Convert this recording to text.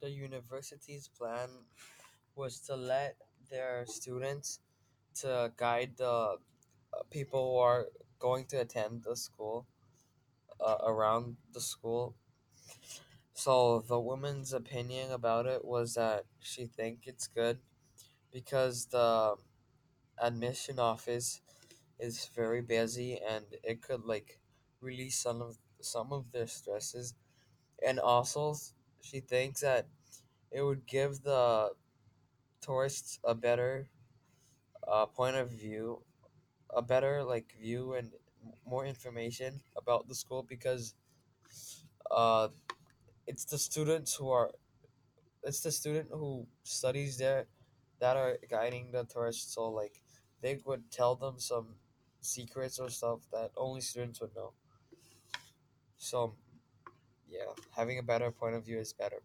the university's plan was to let their students to guide the people who are going to attend the school around the school. So the woman's opinion about it was that she think it's good because the admission office is very busy and it could like release some of their stresses, and also she thinks that it would give the tourists a better point of view, a better like view and more information about the school because uh, it's the students who are it's the student who studies there that are guiding the tourists. So like they would tell them some secrets or stuff that only students would know. So yeah, having a better point of view is better.